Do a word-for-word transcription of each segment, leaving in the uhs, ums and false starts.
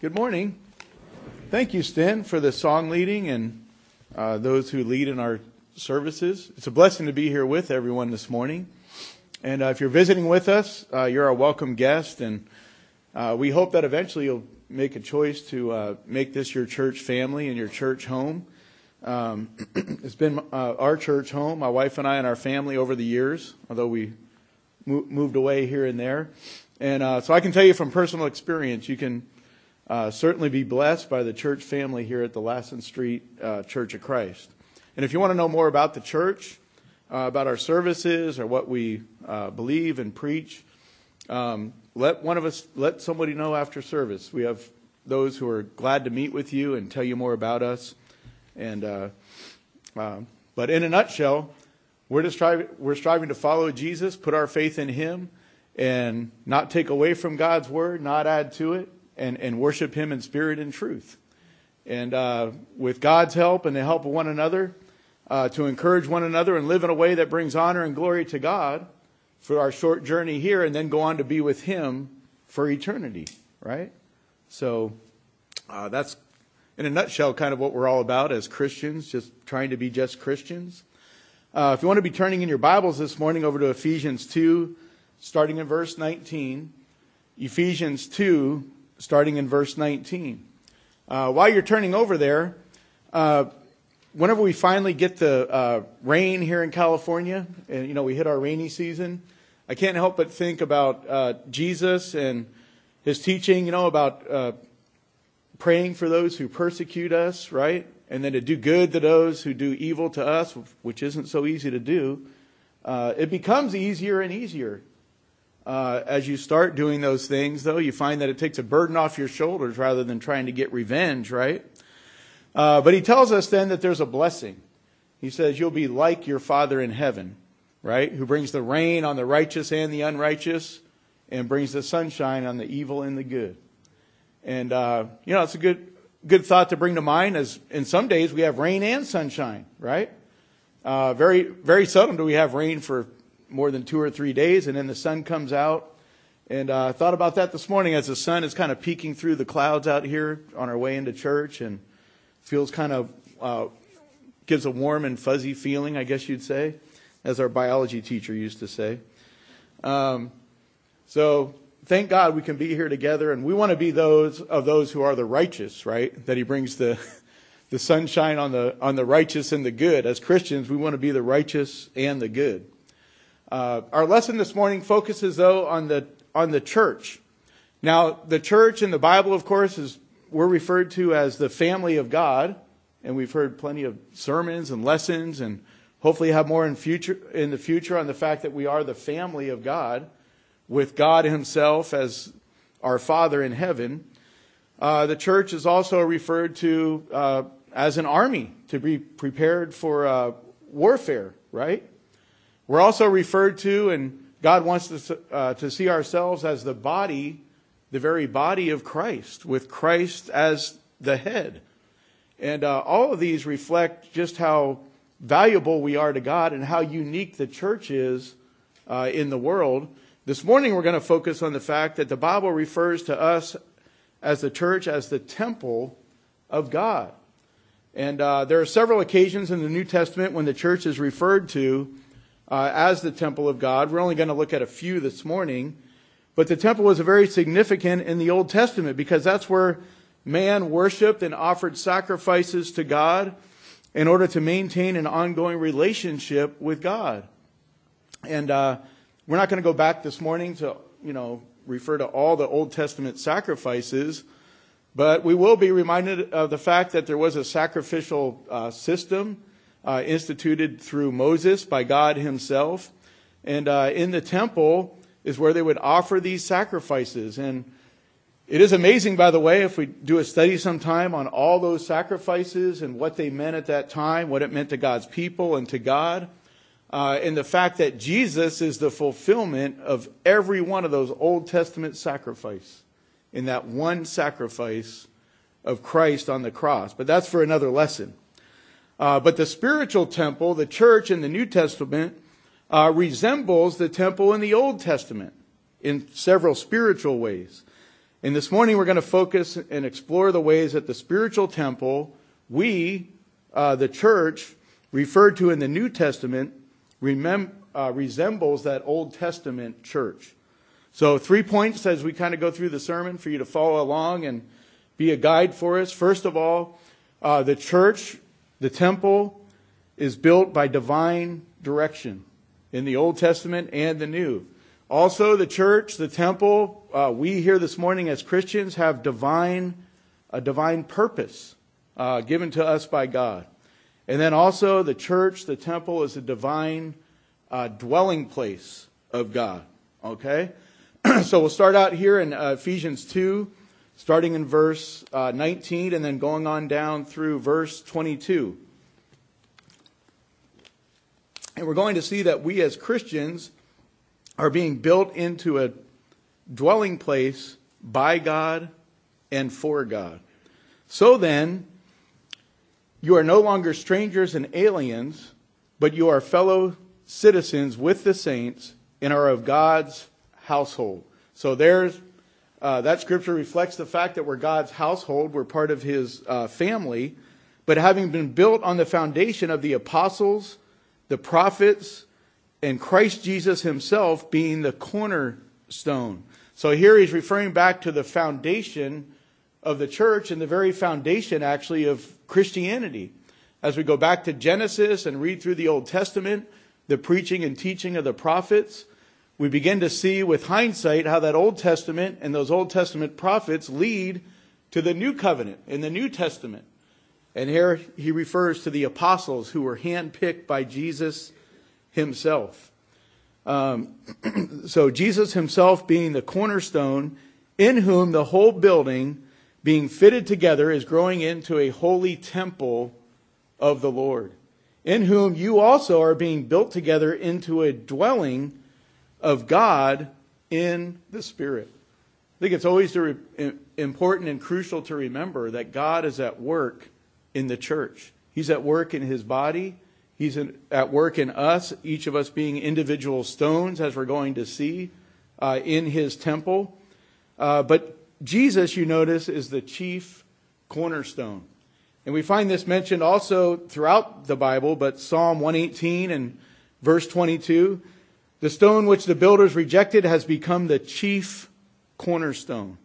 Good morning. Thank you, Sten, for the song leading and uh, those who lead in our services. It's a blessing to be here with everyone this morning. And uh, if you're visiting with us, uh, you're a welcome guest. And uh, we hope that eventually you'll make a choice to uh, make this your church family and your church home. Um, it's been uh, our church home, my wife and I and our family over the years, although we mo- moved away here and there. And uh, so I can tell you from personal experience, you can Uh, certainly be blessed by the church family here at the Lassen Street uh, Church of Christ. And if you want to know more about the church, uh, about our services or what we uh, believe and preach, um, let one of us, let somebody know after service. We have those who are glad to meet with you and tell you more about us. And uh, uh, but in a nutshell, we're just striving, we're striving to follow Jesus, put our faith in Him, and not take away from God's word, not add to it. And, and worship Him in spirit and truth. And uh, with God's help and the help of one another, uh, to encourage one another and live in a way that brings honor and glory to God for our short journey here, and then go on to be with Him for eternity, right? So uh, that's, in a nutshell, kind of what we're all about as Christians, just trying to be just Christians. Uh, if you want to be turning in your Bibles this morning over to Ephesians two, starting in verse nineteen. Ephesians two, starting in verse nineteen. Uh, while you're turning over there, uh, whenever we finally get the uh, rain here in California, and you know we hit our rainy season, I can't help but think about uh, Jesus and His teaching, you know, about uh, praying for those who persecute us, right? And then to do good to those who do evil to us, which isn't so easy to do. Uh, it becomes easier and easier. Uh, as you start doing those things, though, you find that it takes a burden off your shoulders rather than trying to get revenge, right? Uh, but He tells us then that there's a blessing. He says, you'll be like your Father in heaven, right? Who brings the rain on the righteous and the unrighteous and brings the sunshine on the evil and the good. And, uh, you know, it's a good, good thought to bring to mind, as in some days we have rain and sunshine, right? Uh, very, very seldom do we have rain for more than two or three days, and then the sun comes out. And uh, I thought about that this morning as the sun is kind of peeking through the clouds out here on our way into church, and feels kind of, uh, gives a warm and fuzzy feeling, I guess you'd say, as our biology teacher used to say. Um, so thank God we can be here together, and we want to be those of those who are the righteous, right? That He brings the the sunshine on the on the righteous and the good. As Christians, we want to be the righteous and the good. Uh, our lesson this morning focuses, though, on the on the church. Now, the church in the Bible, of course, is we're referred to as the family of God, and we've heard plenty of sermons and lessons, and hopefully have more in future in the future on the fact that we are the family of God, with God Himself as our Father in heaven. Uh, the church is also referred to uh, as an army to be prepared for uh, warfare, right? We're also referred to, and God wants us to, uh, to see ourselves as the body, the very body of Christ, with Christ as the head. And uh, all of these reflect just how valuable we are to God and how unique the church is uh, in the world. This morning we're going to focus on the fact that the Bible refers to us as the church as the temple of God. And uh, there are several occasions in the New Testament when the church is referred to Uh, as the temple of God. We're only going to look at a few this morning. But the temple was very significant in the Old Testament because that's where man worshipped and offered sacrifices to God in order to maintain an ongoing relationship with God. And uh, we're not going to go back this morning to, you know, refer to all the Old Testament sacrifices, but we will be reminded of the fact that there was a sacrificial uh, system Uh, instituted through Moses by God Himself. And uh, in the temple is where they would offer these sacrifices. And it is amazing, by the way, if we do a study sometime on all those sacrifices and what they meant at that time, what it meant to God's people and to God, uh, and the fact that Jesus is the fulfillment of every one of those Old Testament sacrifices in that one sacrifice of Christ on the cross. But that's for another lesson. Uh, but the spiritual temple, the church in the New Testament, uh, resembles the temple in the Old Testament in several spiritual ways. And this morning we're going to focus and explore the ways that the spiritual temple, we, uh, the church, referred to in the New Testament, remem- uh, resembles that Old Testament church. So three points as we kind of go through the sermon for you to follow along and be a guide for us. First of all, uh, the church, the temple, is built by divine direction in the Old Testament and the New. Also, the church, the temple, uh, we here this morning as Christians have divine, a divine purpose uh, given to us by God. And then also the church, the temple, is a divine uh, dwelling place of God. Okay? So we'll start out here in uh, Ephesians two, starting in verse uh, nineteen and then going on down through verse twenty-two. And we're going to see that we as Christians are being built into a dwelling place by God and for God. So then, you are no longer strangers and aliens, but you are fellow citizens with the saints and are of God's household. So there's uh, that scripture reflects the fact that we're God's household. We're part of His uh, family. But having been built on the foundation of the apostles, the prophets, and Christ Jesus Himself being the cornerstone. So here he's referring back to the foundation of the church and the very foundation actually of Christianity. As we go back to Genesis and read through the Old Testament, the preaching and teaching of the prophets, we begin to see with hindsight how that Old Testament and those Old Testament prophets lead to the New Covenant in the New Testament. And here he refers to the apostles who were handpicked by Jesus Himself. Um, so Jesus Himself being the cornerstone, in whom the whole building being fitted together is growing into a holy temple of the Lord, in whom you also are being built together into a dwelling of God in the Spirit. I think it's always important and crucial to remember that God is at work in the church. He's at work in His body. He's at work in us, each of us being individual stones, as we're going to see uh, in His temple. Uh, but Jesus, you notice, is the chief cornerstone. And we find this mentioned also throughout the Bible, but Psalm one eighteen and verse twenty-two, the stone which the builders rejected has become the chief cornerstone.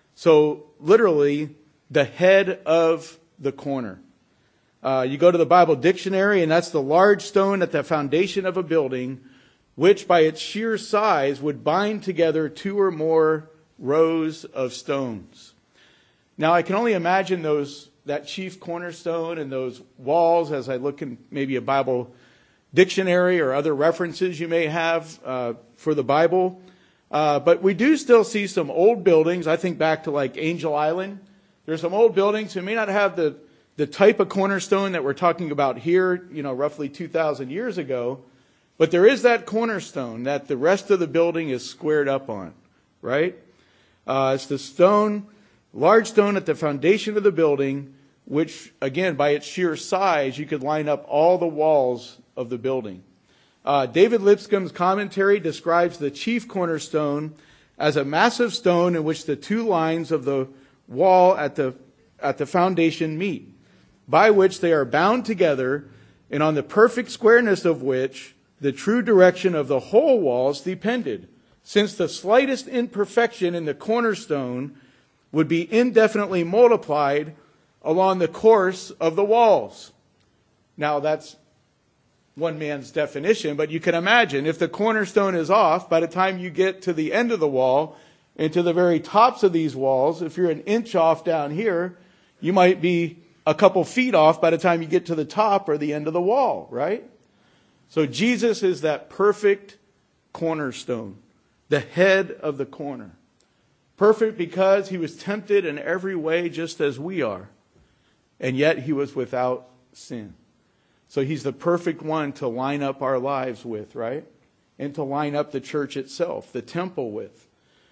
So literally, the head of the corner. Uh, you go to the Bible dictionary, and that's the large stone at the foundation of a building, which by its sheer size would bind together two or more rows of stones. Now, I can only imagine those that chief cornerstone and those walls as I look in maybe a Bible dictionary or other references you may have uh, for the Bible. Uh, but we do still see some old buildings. I think back to like Angel Island. There's some old buildings who may not have the The type of cornerstone that we're talking about here, you know, roughly two thousand years ago. But there is that cornerstone that the rest of the building is squared up on, right? Uh, it's the stone, large stone at the foundation of the building, which, again, by its sheer size, you could line up all the walls of the building. Uh, David Lipscomb's commentary describes the chief cornerstone as a massive stone in which the two lines of the wall at the at the foundation meet, by which they are bound together, and on the perfect squareness of which the true direction of the whole walls depended, since the slightest imperfection in the cornerstone would be indefinitely multiplied along the course of the walls. Now, that's one man's definition, but you can imagine if the cornerstone is off, by the time you get to the end of the wall and to the very tops of these walls, if you're an inch off down here, you might be a couple feet off by the time you get to the top or the end of the wall, right? So Jesus is that perfect cornerstone, the head of the corner. Perfect because He was tempted in every way just as we are, and yet He was without sin. So He's the perfect one to line up our lives with, right? And to line up the church itself, the temple with.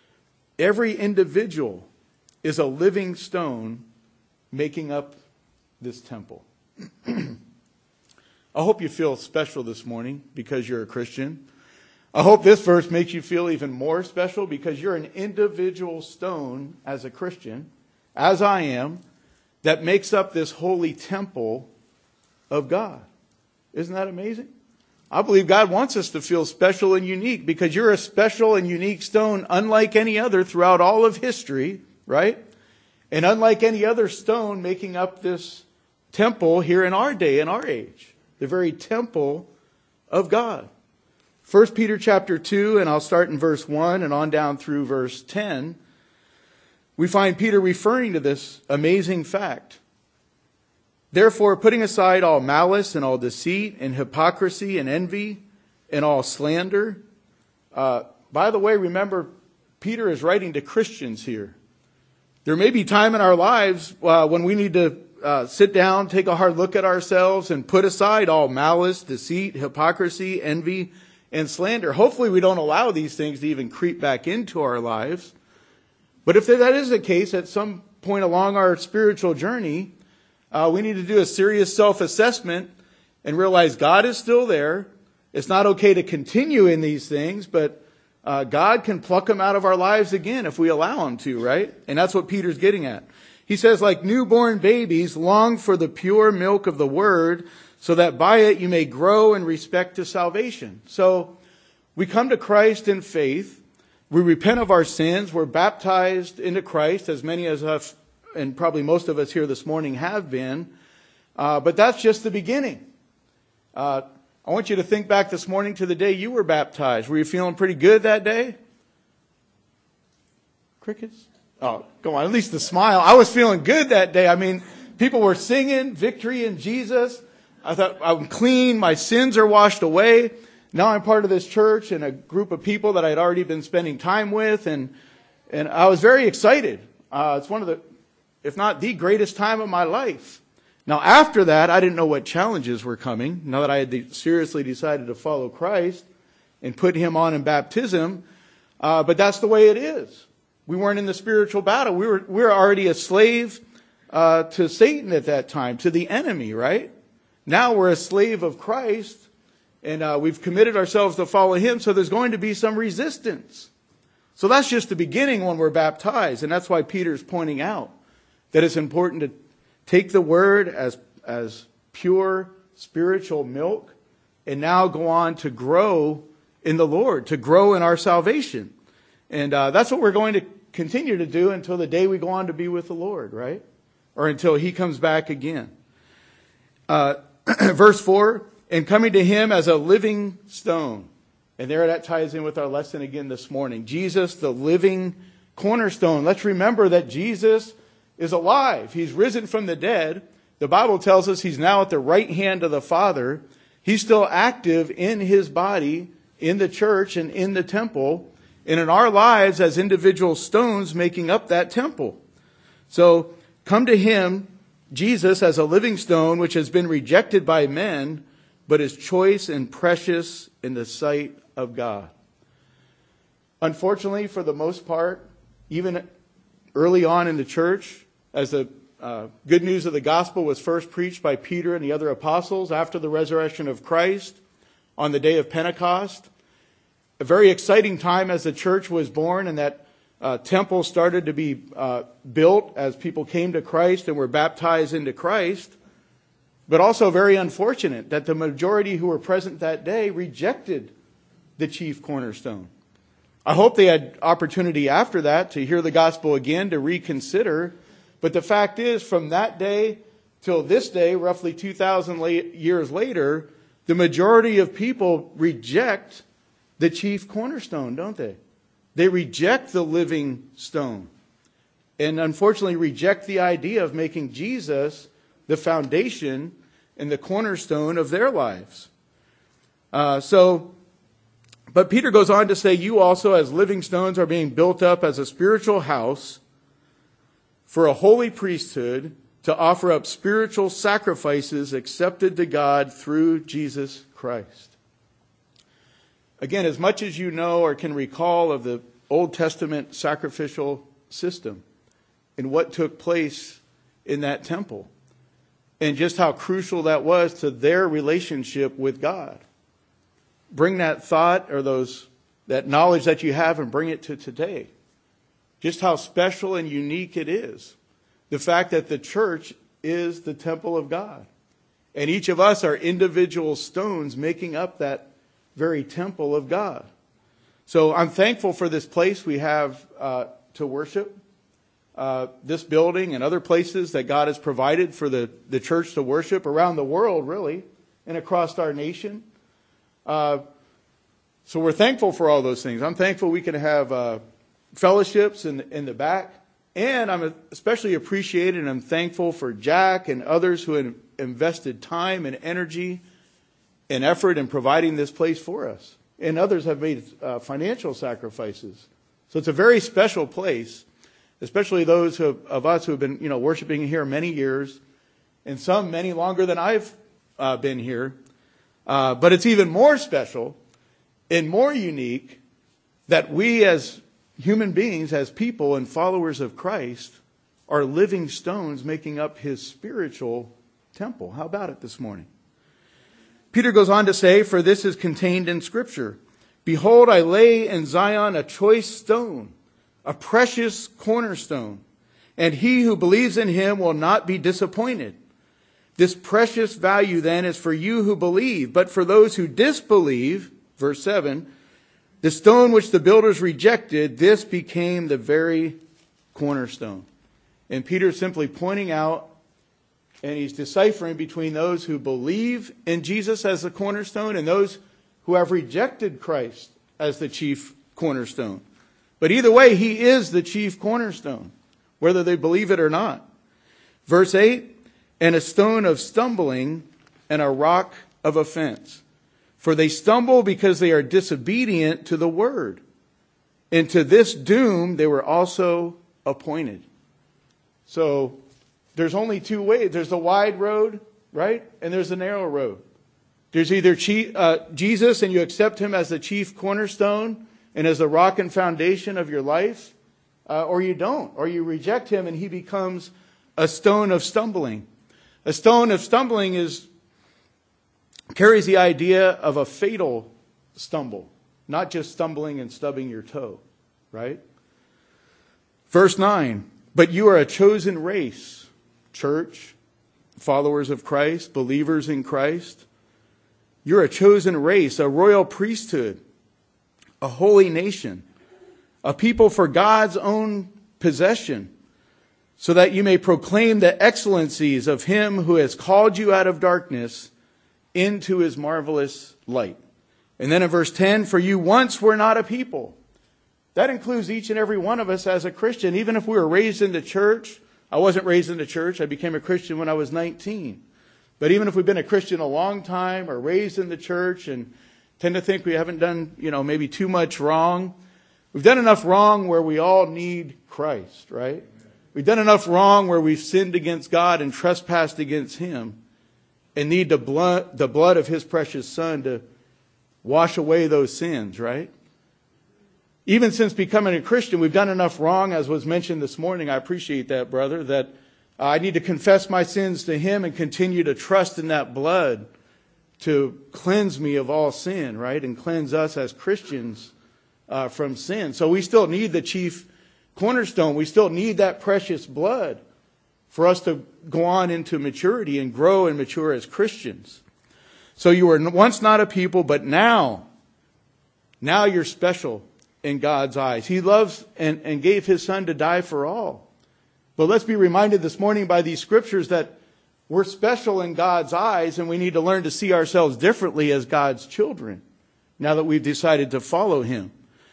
Every individual is a living stone making up this temple. I hope you feel special this morning because you're a Christian. I hope this verse makes you feel even more special because you're an individual stone as a Christian, as I am, that makes up this holy temple of God. Isn't that amazing? I believe God wants us to feel special and unique because you're a special and unique stone unlike any other throughout all of history, right? And unlike any other stone making up this temple here in our day, in our age. The very temple of God. First Peter chapter two, and I'll start in verse one and on down through verse ten. We find Peter referring to this amazing fact. Therefore, putting aside all malice and all deceit and hypocrisy and envy and all slander. Uh, by the way, remember, Peter is writing to Christians here. There may be time in our lives uh, when we need to uh, sit down, take a hard look at ourselves and put aside all malice, deceit, hypocrisy, envy, and slander. Hopefully we don't allow these things to even creep back into our lives. But if that is the case, at some point along our spiritual journey, uh, we need to do a serious self-assessment and realize God is still there. It's not okay to continue in these things, but uh, God can pluck them out of our lives again if we allow Him to, right? And that's what Peter's getting at. He says, like newborn babies, long for the pure milk of the word, so that by it you may grow in respect to salvation. So we come to Christ in faith. We repent of our sins. We're baptized into Christ, as many as us, and probably most of us here this morning have been. Uh, but that's just the beginning. Uh, I want you to think back this morning to the day you were baptized. Were you feeling pretty good that day? Crickets? Oh, go on. At least the smile. I was feeling good that day. I mean, people were singing victory in Jesus. I thought, I'm clean. My sins are washed away. Now I'm part of this church and a group of people that I'd already been spending time with. And, and I was very excited. Uh, it's one of the, if not the greatest time of my life. Now after that, I didn't know what challenges were coming. Now that I had seriously decided to follow Christ and put Him on in baptism. Uh, but that's the way it is. We weren't in the spiritual battle. We were, we were already a slave uh, to Satan at that time, to the enemy, right? Now we're a slave of Christ. And uh, we've committed ourselves to follow Him, so there's going to be some resistance. So that's just the beginning when we're baptized. And that's why Peter's pointing out that it's important to take the Word as, as pure spiritual milk and now go on to grow in the Lord, to grow in our salvation. And uh, that's what we're going to continue to do until the day we go on to be with the Lord, right? Or until He comes back again. Uh, verse four. And coming to Him as a living stone. And there that ties in with our lesson again this morning. Jesus, the living cornerstone. Let's remember that Jesus is alive. He's risen from the dead. The Bible tells us He's now at the right hand of the Father. He's still active in His body, in the church and in the temple. And in our lives as individual stones making up that temple. So come to Him, Jesus, as a living stone which has been rejected by men, but is choice and precious in the sight of God. Unfortunately, for the most part, even early on in the church, as the uh, good news of the gospel was first preached by Peter and the other apostles after the resurrection of Christ on the day of Pentecost, a very exciting time as the church was born and that uh, temple started to be uh, built as people came to Christ and were baptized into Christ. But also very unfortunate that the majority who were present that day rejected the chief cornerstone. I hope they had opportunity after that to hear the gospel again, to reconsider. But the fact is, from that day till this day, roughly two thousand years later, the majority of people reject the chief cornerstone, don't they? They reject the living stone. And unfortunately reject the idea of making Jesus the foundation and the cornerstone of their lives. Uh, so, but Peter goes on to say, you also as living stones are being built up as a spiritual house for a holy priesthood to offer up spiritual sacrifices accepted to God through Jesus Christ. Again, as much as you know or can recall of the Old Testament sacrificial system and what took place in that temple, and just how crucial that was to their relationship with God. bring that thought or those that knowledge that you have and bring it to today. Just how special and unique it is. The fact that the church is the temple of God. And each of us are individual stones making up that very temple of God. So I'm thankful for this place we have uh, to worship. Uh, this building and other places that God has provided for the, the church to worship around the world, really, and across our nation. Uh, so we're thankful for all those things. I'm thankful we can have uh, fellowships in, in the back. And I'm especially appreciated and I'm thankful for Jack and others who have invested time and energy and effort in providing this place for us. And others have made uh, financial sacrifices. So it's a very special place, especially those who have, of us who have been, you know, worshiping here many years, and some many longer than I've uh, been here. Uh, but it's even more special and more unique that we as human beings, as people and followers of Christ, are living stones making up his spiritual temple. How about it this morning? Peter goes on to say, for this is contained in Scripture. Behold, I lay in Zion a choice stone, a precious cornerstone, and he who believes in him will not be disappointed. This precious value then is for you who believe, but for those who disbelieve, verse seven, the stone which the builders rejected, this became the very cornerstone. And Peter's simply pointing out, and he's deciphering between those who believe in Jesus as the cornerstone and those who have rejected Christ as the chief cornerstone. But either way, he is the chief cornerstone, whether they believe it or not. Verse eight, and a stone of stumbling and a rock of offense. For they stumble because they are disobedient to the word. And to this doom they were also appointed. So there's only two ways. There's the wide road, right? And there's the narrow road. There's either Jesus and you accept him as the chief cornerstone and as the rock and foundation of your life, uh, or you don't. Or you reject him and he becomes a stone of stumbling. A stone of stumbling is carries the idea of a fatal stumble, not just stumbling and stubbing your toe, right? Verse nine, but you are a chosen race, church, followers of Christ, believers in Christ. You're a chosen race, a royal priesthood, a holy nation, a people for God's own possession, so that you may proclaim the excellencies of him who has called you out of darkness into his marvelous light. And then in verse ten, for you once were not a people. That includes each and every one of us as a Christian. Even if we were raised in the church, I wasn't raised in the church. I became a Christian when I was nineteen. But even if we've been a Christian a long time or raised in the church and tend to think we haven't done, you know, maybe too much wrong, we've done enough wrong where we all need Christ, right? We've done enough wrong where we've sinned against God and trespassed against him and need the blood, the blood of his precious son to wash away those sins, right? Even since becoming a Christian, we've done enough wrong, as was mentioned this morning. I appreciate that, brother, that I need to confess my sins to him and continue to trust in that blood to cleanse me of all sin, right? And cleanse us as Christians uh, from sin. So we still need the chief cornerstone. We still need that precious blood for us to go on into maturity and grow and mature as Christians. So you were once not a people, but now, now you're special in God's eyes. He loves and, and gave his son to die for all. But let's be reminded this morning by these scriptures that we're special in God's eyes and we need to learn to see ourselves differently as God's children now that we've decided to follow him.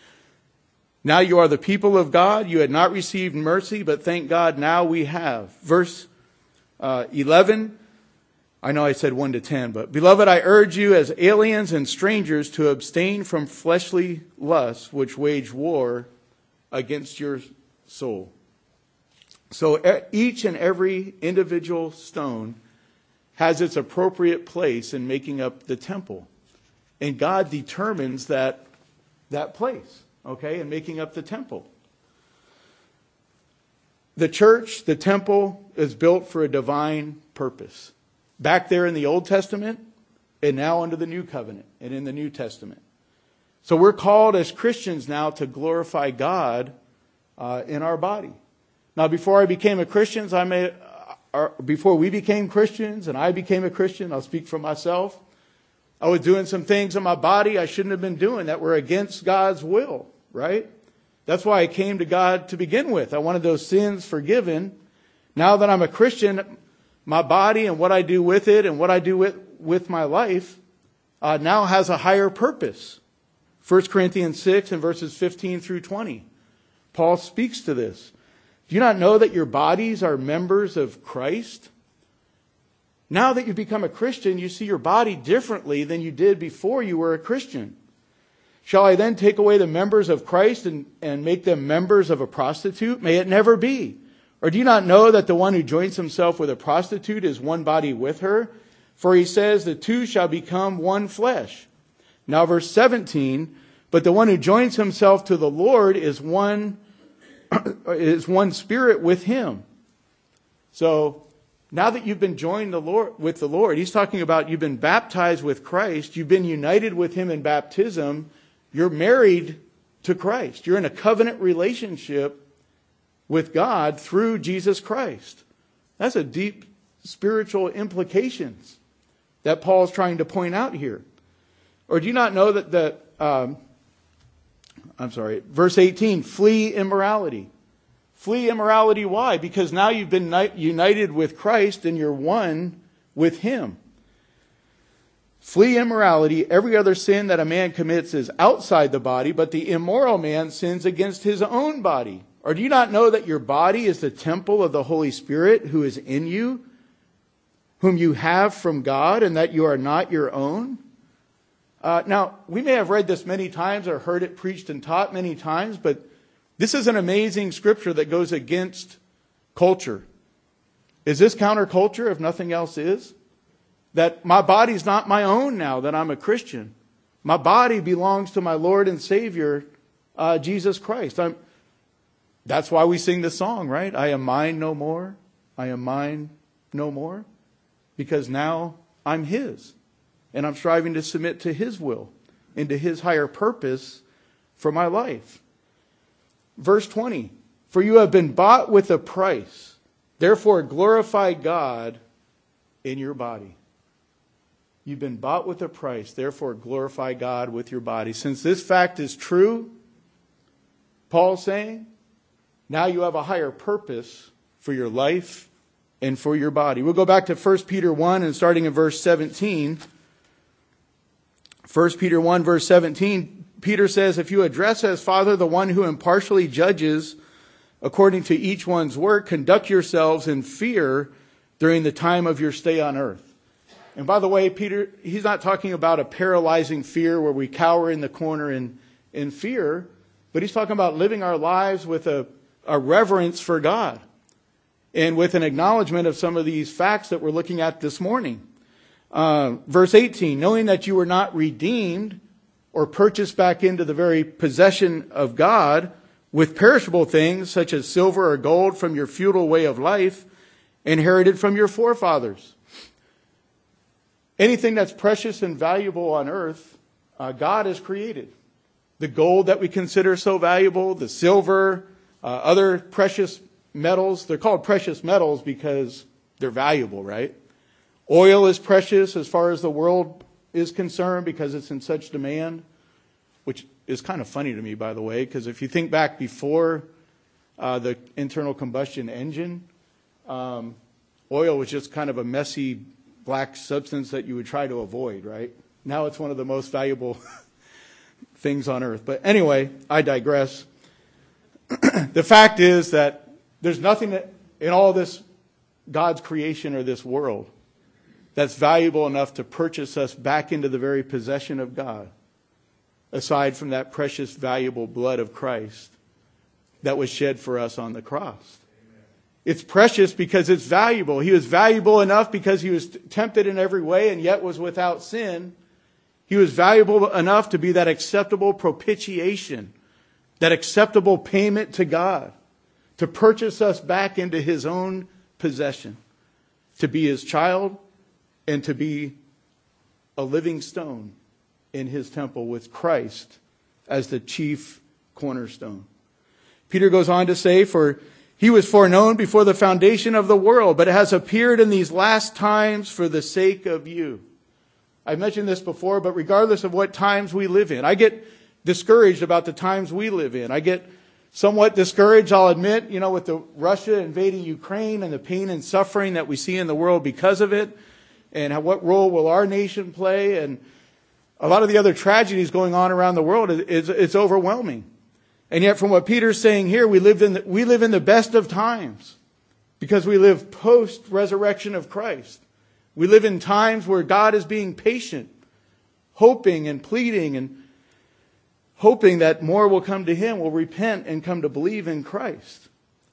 Now you are the people of God. You had not received mercy, but thank God now we have. Verse uh, eleven, I know I said one to ten, but beloved, I urge you as aliens and strangers to abstain from fleshly lusts which wage war against your soul. So each and every individual stone has its appropriate place in making up the temple. And God determines that, that place. Okay, and making up the temple. The church, the temple, is built for a divine purpose. Back there in the Old Testament, and now under the new covenant and in the New Testament. So we're called as Christians now to glorify God uh, in our body. Now, before I became a Christian, I may, uh, before we became Christians and I became a Christian, I'll speak for myself, I was doing some things in my body I shouldn't have been doing that were against God's will, right? That's why I came to God to begin with. I wanted those sins forgiven. Now that I'm a Christian, my body and what I do with it and what I do with, with my life uh, now has a higher purpose. First Corinthians six and verses fifteen through twenty. Paul speaks to this. Do you not know that your bodies are members of Christ? Now that you've become a Christian, you see your body differently than you did before you were a Christian. Shall I then take away the members of Christ and, and make them members of a prostitute? May it never be. Or do you not know that the one who joins himself with a prostitute is one body with her? For he says the two shall become one flesh. Now verse seventeen, but the one who joins himself to the Lord is one, is one spirit with him. So now that you've been joined the Lord, with the Lord, he's talking about you've been baptized with Christ, you've been united with him in baptism, you're married to Christ. You're in a covenant relationship with God through Jesus Christ. That's a deep spiritual implications that Paul's trying to point out here. Or do you not know that the, um, I'm sorry, verse eighteen, flee immorality. Flee immorality, why? Because now you've been united with Christ and you're one with him. Flee immorality. Every other sin that a man commits is outside the body, but the immoral man sins against his own body. Or do you not know that your body is the temple of the Holy Spirit who is in you, whom you have from God, and that you are not your own? Uh, now, we may have read this many times or heard it preached and taught many times, but this is an amazing scripture that goes against culture. Is this counterculture if nothing else is? That my body's not my own now that I'm a Christian. My body belongs to my Lord and Savior, uh, Jesus Christ. I'm, that's why we sing this song, right? I am mine no more. I am mine no more. Because now I'm his. And I'm striving to submit to his will and to his higher purpose for my life. Verse twenty, for you have been bought with a price. Therefore glorify God in your body. You've been bought with a price. Therefore glorify God with your body. Since this fact is true, Paul's saying, now you have a higher purpose for your life and for your body. We'll go back to First Peter one and starting in verse seventeen. First Peter one verse seventeen, Peter says, if you address as Father the one who impartially judges according to each one's work, conduct yourselves in fear during the time of your stay on earth. And by the way, Peter, he's not talking about a paralyzing fear where we cower in the corner in, in fear, but he's talking about living our lives with a, a reverence for God and with an acknowledgement of some of these facts that we're looking at this morning. Uh, verse eighteen, knowing that you were not redeemed or purchased back into the very possession of God with perishable things such as silver or gold from your futile way of life, inherited from your forefathers. Anything that's precious and valuable on earth, uh, God has created. The gold that we consider so valuable, the silver, uh, other precious metals. They're called precious metals because they're valuable, right? Oil is precious as far as the world is concerned because it's in such demand, which is kind of funny to me, by the way, because if you think back before uh, the internal combustion engine, um, oil was just kind of a messy black substance that you would try to avoid, right? Now it's one of the most valuable things on earth. But anyway, I digress. The fact is that there's nothing that, in all this God's creation or this world that's valuable enough to purchase us back into the very possession of God, aside from that precious, valuable blood of Christ that was shed for us on the cross. It's precious because it's valuable. He was valuable enough because he was tempted in every way and yet was without sin. He was valuable enough to be that acceptable propitiation, that acceptable payment to God, to purchase us back into his own possession, to be his child and to be a living stone in his temple with Christ as the chief cornerstone. Peter goes on to say, for he was foreknown before the foundation of the world, but has appeared in these last times for the sake of you. I mentioned this before, but regardless of what times we live in, I get discouraged about the times we live in. I get somewhat discouraged, I'll admit, you know, with the Russia invading Ukraine and the pain and suffering that we see in the world because of it, and how, what role will our nation play, and a lot of the other tragedies going on around the world. Is it's overwhelming. And yet, from what Peter's saying here, we live in the, we live in the best of times because we live post-resurrection of Christ. We live in times where God is being patient, hoping and pleading and hoping that more will come to him, will repent and come to believe in Christ.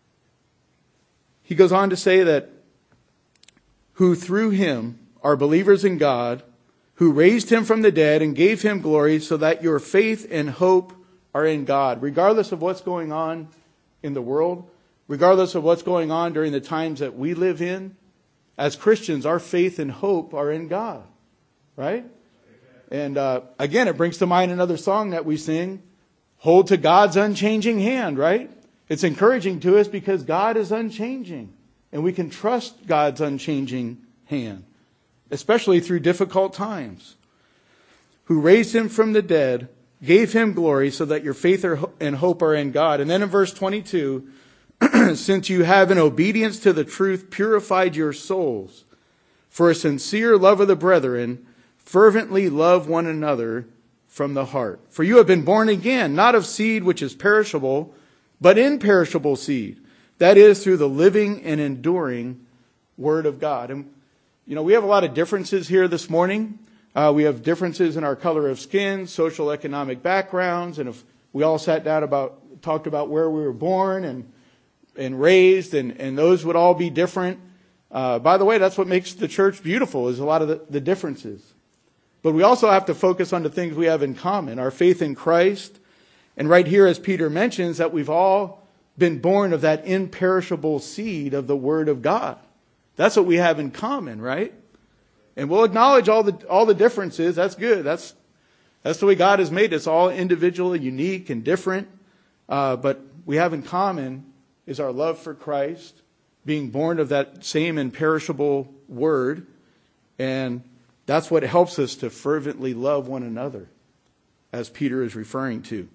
He goes on to say that who through him are believers in God, who raised him from the dead and gave him glory, so that your faith and hope are in God. Regardless of what's going on in the world, regardless of what's going on during the times that we live in, as Christians, our faith and hope are in God. Right? And uh, again, it brings to mind another song that we sing, Hold to God's Unchanging Hand, right? It's encouraging to us because God is unchanging. And we can trust God's unchanging hand, especially through difficult times. Who raised him from the dead, gave him glory, so that your faith and hope are in God. And then in verse twenty-two, since you have in obedience to the truth purified your souls for a sincere love of the brethren, fervently love one another from the heart. For you have been born again, not of seed which is perishable, but imperishable seed. That is through the living and enduring Word of God. And, you know, we have a lot of differences here this morning. Uh, we have differences in our color of skin, social economic backgrounds. And if we all sat down about, talked about where we were born and and raised, and, and those would all be different. Uh, by the way, that's what makes the church beautiful, is a lot of the, the differences. But we also have to focus on the things we have in common, our faith in Christ. And right here, as Peter mentions, that we've all been born of that imperishable seed of the Word of God. That's what we have in common, right? And we'll acknowledge all the all the differences. That's good. That's that's the way God has made us, all individual, unique, and different. Uh, but we have in common is our love for Christ, being born of that same imperishable Word. And that's what helps us to fervently love one another, as Peter is referring to.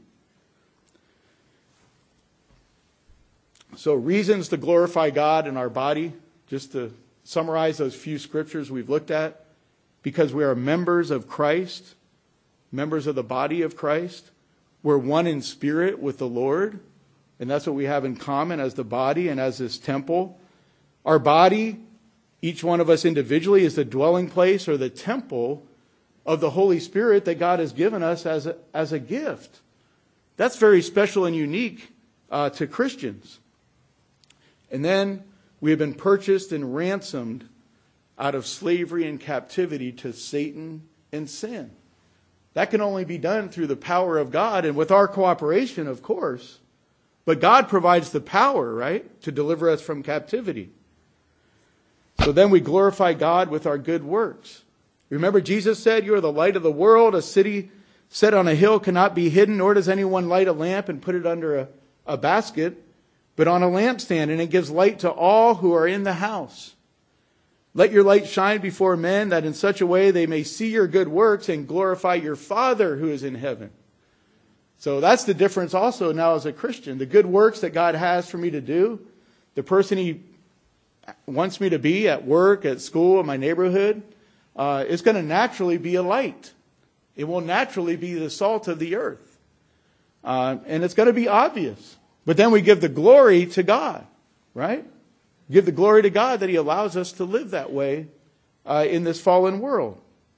So, reasons to glorify God in our body, just to summarize those few scriptures we've looked at. Because we are members of Christ, members of the body of Christ. We're one in spirit with the Lord. And that's what we have in common as the body and as this temple. Our body, each one of us individually, is the dwelling place or the temple of the Holy Spirit that God has given us as a, as a gift. That's very special and unique uh, to Christians. And then we have been purchased and ransomed out of slavery and captivity to Satan and sin. That can only be done through the power of God and with our cooperation, of course. But God provides the power, right, to deliver us from captivity. So then we glorify God with our good works. Remember, Jesus said, you are the light of the world. A city set on a hill cannot be hidden, nor does anyone light a lamp and put it under a, a basket, but on a lampstand, and it gives light to all who are in the house. Let your light shine before men, that in such a way they may see your good works and glorify your Father who is in heaven. So that's the difference also now as a Christian. The good works that God has for me to do, the person He wants me to be at work, at school, in my neighborhood, uh, is going to naturally be a light. It will naturally be the salt of the earth. Uh, and it's going to be obvious. But then we give the glory to God, right? Give the glory to God that He allows us to live that way uh, in this fallen world.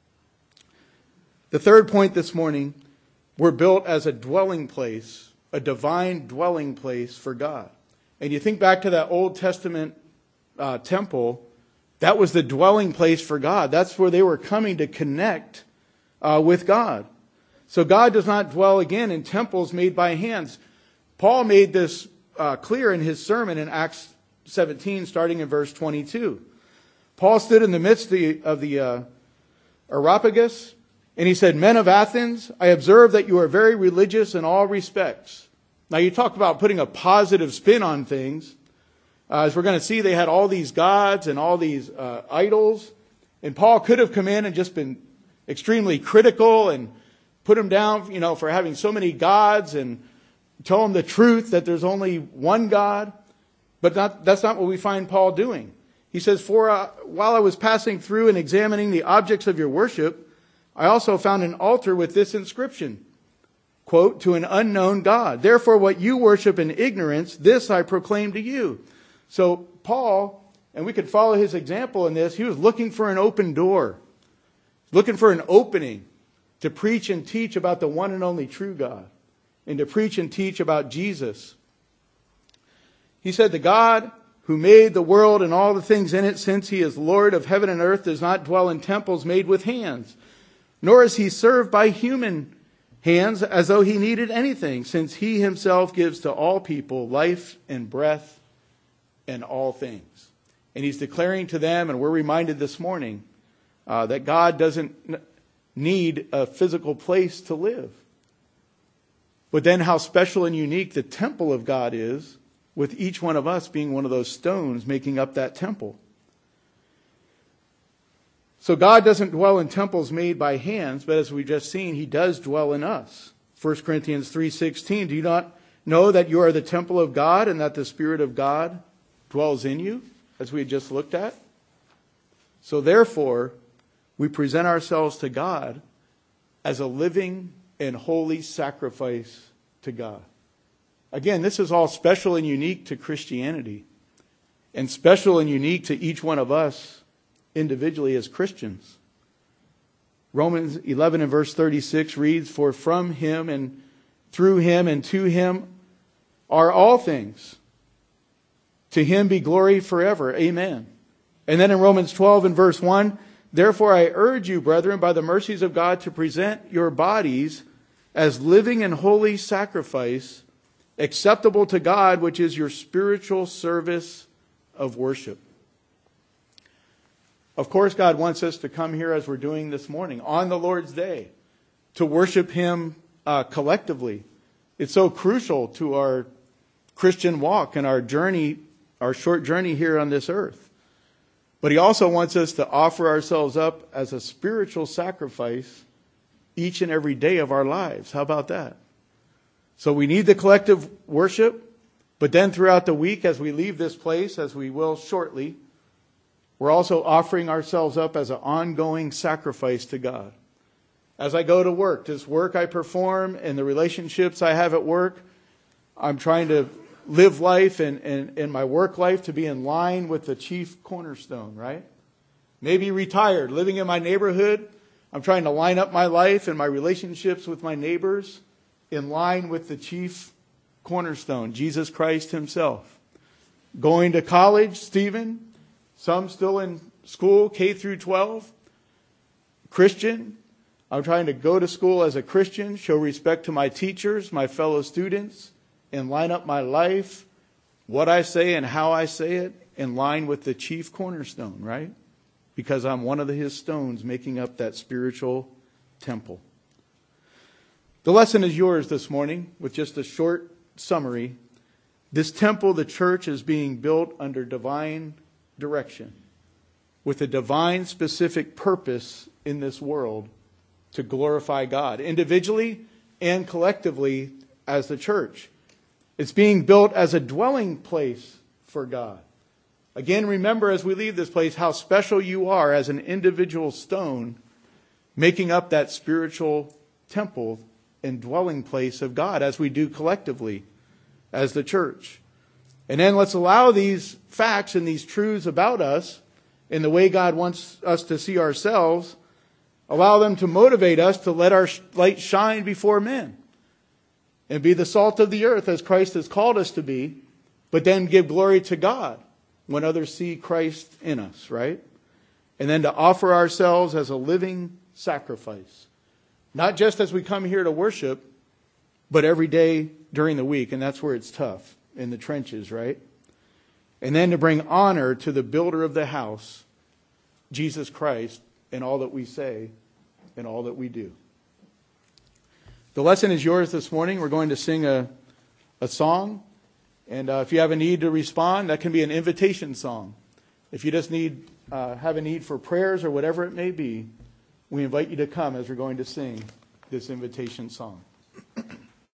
The third point this morning, we're built as a dwelling place, a divine dwelling place for God. And you think back to that Old Testament uh, temple, that was the dwelling place for God. That's where they were coming to connect uh, with God. So God does not dwell again in temples made by hands. Paul made this uh, clear in his sermon in Acts seventeen, starting in verse twenty-two. Paul stood in the midst of the, of the uh, Areopagus, and he said, "Men of Athens, I observe that you are very religious in all respects." Now you talk about putting a positive spin on things. Uh, as we're going to see, they had all these gods and all these uh, idols. And Paul could have come in and just been extremely critical and put them down, you know, for having so many gods and tell them the truth that there's only one God. But not, that's not what we find Paul doing. He says, "For uh, while I was passing through and examining the objects of your worship, I also found an altar with this inscription, quote, 'To an unknown God. Therefore what you worship in ignorance, this I proclaim to you.'" So Paul, and we could follow his example in this, he was looking for an open door, looking for an opening to preach and teach about the one and only true God, and to preach and teach about Jesus. He said, "The God who made the world and all the things in it, since he is Lord of heaven and earth, does not dwell in temples made with hands, nor is he served by human hands as though he needed anything, since he himself gives to all people life and breath and all things." And he's declaring to them, and we're reminded this morning, uh, that God doesn't n- need a physical place to live. But then how special and unique the temple of God is, with each one of us being one of those stones making up that temple. So God doesn't dwell in temples made by hands, but as we've just seen, he does dwell in us. First Corinthians three sixteen, "Do you not know that you are the temple of God and that the Spirit of God dwells in you?" As we had just looked at. So therefore, we present ourselves to God as a living and holy sacrifice to God. Again, this is all special and unique to Christianity, and special and unique to each one of us individually as Christians. Romans eleven and verse thirty-six reads, "For from him and through him and to him are all things. To him be glory forever. Amen." And then in Romans twelve and verse one, "Therefore I urge you, brethren, by the mercies of God, to present your bodies as living and holy sacrifice, acceptable to God, which is your spiritual service of worship." Of course, God wants us to come here as we're doing this morning on the Lord's Day to worship him uh, collectively. It's so crucial to our Christian walk and our journey, our short journey here on this earth. But he also wants us to offer ourselves up as a spiritual sacrifice each and every day of our lives. How about that? So we need the collective worship, but then throughout the week as we leave this place, as we will shortly, we're also offering ourselves up as an ongoing sacrifice to God. As I go to work, this work I perform and the relationships I have at work, I'm trying to live life and, and, and my work life to be in line with the chief cornerstone, right? Maybe retired, living in my neighborhood, I'm trying to line up my life and my relationships with my neighbors in line with the chief cornerstone, Jesus Christ himself. Going to college, Stephen, some still in school, K through twelve. Christian, I'm trying to go to school as a Christian, show respect to my teachers, my fellow students, and line up my life, what I say and how I say it, in line with the chief cornerstone, right? Because I'm one of his stones making up that spiritual temple. The lesson is yours this morning with just a short summary. This temple, the church, is being built under divine direction with a divine specific purpose in this world to glorify God individually and collectively as the church. It's being built as a dwelling place for God. Again, remember as we leave this place how special you are as an individual stone making up that spiritual temple and dwelling place of God as we do collectively as the church. And then let's allow these facts and these truths about us in the way God wants us to see ourselves, allow them to motivate us to let our light shine before men and be the salt of the earth as Christ has called us to be, but then give glory to God when others see Christ in us, right? And then to offer ourselves as a living sacrifice, not just as we come here to worship, but every day during the week. And that's where it's tough, in the trenches, right? And then to bring honor to the builder of the house, Jesus Christ, in all that we say in all that we do. The lesson is yours this morning. We're going to sing a, a song. And uh, if you have a need to respond, that can be an invitation song. If you just need uh, have a need for prayers or whatever it may be, we invite you to come as we're going to sing this invitation song.